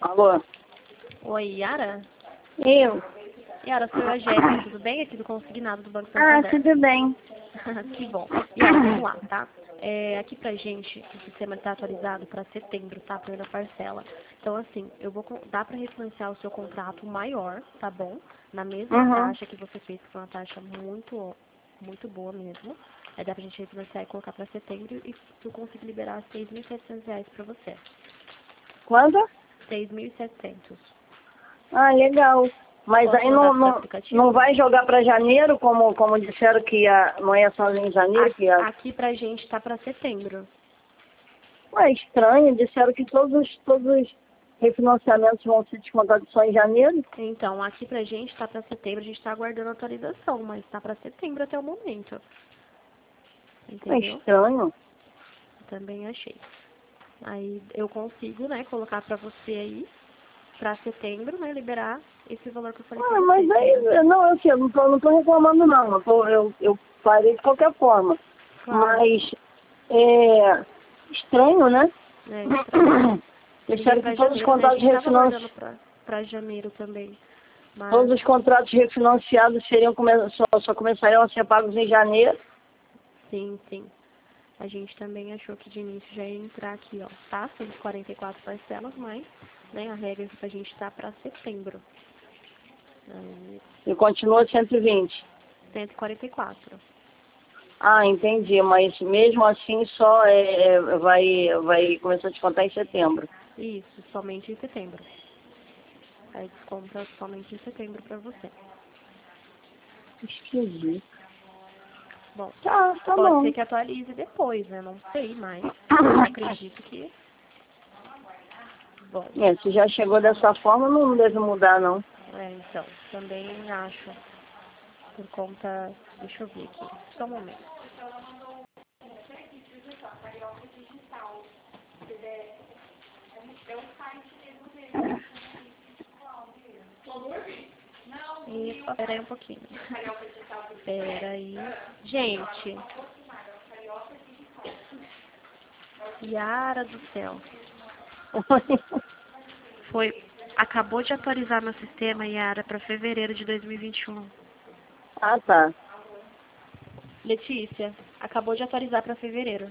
Alô? Oi, Yara? Eu? Yara, sou a Jéssica, tudo bem? Aqui do Consignado do Banco Ah, Santander. tudo bem. Que bom. Yara, vamos lá, tá? Aqui pra gente, o sistema está atualizado para setembro, tá? Primeira parcela. Então, assim, dá para refinanciar o seu contrato maior, tá bom? Na mesma taxa que você fez, que foi uma taxa muito boa mesmo. Aí dá pra gente refinanciar e colocar para setembro e tu conseguir liberar R$ 6.700 para você. Quanto? 6.700. Ah, legal. Mas Posso aí mandar pro seu aplicativo? não vai jogar para janeiro, como disseram que não é só em janeiro que ia... Aqui pra gente tá para setembro. Ué, estranho, disseram que todos os refinanciamentos vão ser descontados só em janeiro. Então, aqui pra gente tá para setembro, a gente tá aguardando a atualização, mas tá para setembro até o momento. É Entendeu? estranho. Também achei. Aí eu consigo, né, colocar pra você aí, pra setembro, né, liberar esse valor que eu falei pra Ah, você. mas aí, não, eu não tô reclamando não, eu parei de qualquer forma. Claro. Mas é estranho, né? Estranho. Disseram Pra que todos os janeiro, né, a contratos gente tava aguardando refinanciados, pra janeiro também. Mas, todos os contratos refinanciados só começariam a ser pagos em janeiro. sim. A gente também achou que de início já ia entrar aqui, ó, tá? 144 parcelas, mas, né, a regra é que a gente tá para setembro. Aí, E continua 120. 144. Ah, entendi, mas mesmo assim só vai começar a descontar em setembro. Isso, somente em setembro. Aí desconta somente em setembro para você. Esquisito. Bom, Tá pode bom. ser que atualize depois, né? Não sei, mas acredito que... Bom, Se já chegou dessa forma, não deve mudar, não. então, também acho, por conta... Deixa eu ver aqui, só um momento. E, pera aí um pouquinho. Pera aí. Gente, Yara do céu. Acabou de atualizar meu sistema, Yara, para fevereiro de 2021. Ah, tá. Letícia, acabou de atualizar para fevereiro.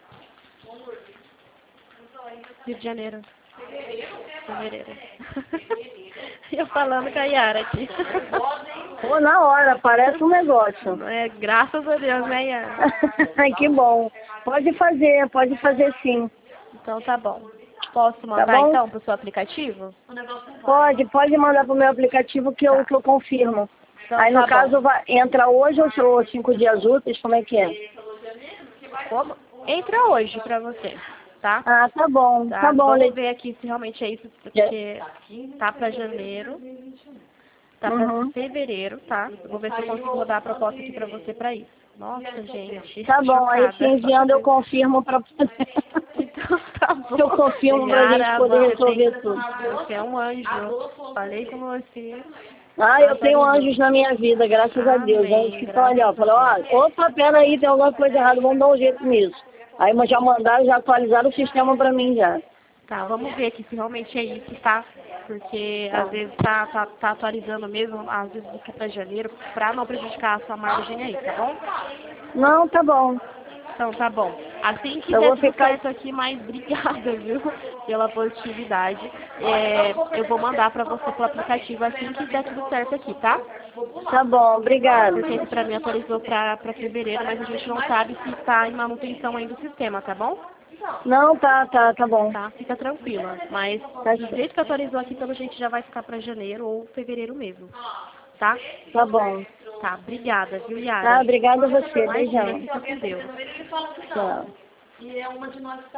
Rio de Janeiro. Fevereiro. Eu falando com a Yara aqui. Pô, na hora, parece um negócio. Graças a Deus, né, Yara? Ai, que bom. Pode fazer sim. Então tá bom. Posso Tá mandar bom? então pro seu aplicativo? Pode mandar pro meu aplicativo que Tá. que eu confirmo. Então Aí no tá bom. caso entra hoje ou 5 dias úteis, como é que é? Como? Entra hoje pra você, tá? Ah, tá bom, Vamos Letícia. ver aqui se realmente é isso, porque tá pra janeiro, tá pra Uhum. fevereiro, tá? Eu vou ver se eu consigo mandar a proposta aqui pra você pra isso. Nossa, gente, Tá bom, aí se chocada. enviando eu confirmo pra Então tá bom. eu confirmo pra gente Yara, poder resolver tudo. você é um anjo. Falei com você. Ah, eu tenho Atualizou. anjos na minha vida, graças a Deus. Anjos Amém, que estão ali, ó. graças a Falou, Deus. opa, peraí, tem alguma coisa errada, vamos dar um jeito nisso. Aí mas já mandaram, já atualizaram o sistema pra mim já. Tá, vamos ver aqui se realmente é isso, tá? Porque Tá. às vezes tá atualizando mesmo, às vezes aqui pra janeiro, pra não prejudicar a sua margem aí, tá bom? Não, tá bom. Então tá bom. Assim que Eu der vou tudo ficar. certo aqui, mas obrigada, viu? Pela positividade. Eu vou mandar pra você pro aplicativo assim que der tudo certo aqui, tá? Tá bom, obrigada. Porque esse pra mim atualizou pra fevereiro, mas a gente não sabe se tá em manutenção ainda do sistema, tá bom? Não, tá bom. Tá? Fica tranquila. Mas Tá do certo. jeito que atualizou aqui, pelo jeito já vai ficar pra janeiro ou fevereiro mesmo. Tá? Tá bom. Tá, obrigada, viu, Tá, Yara? obrigada a você. Imagina, Beijão. fica com Deus. Tchau.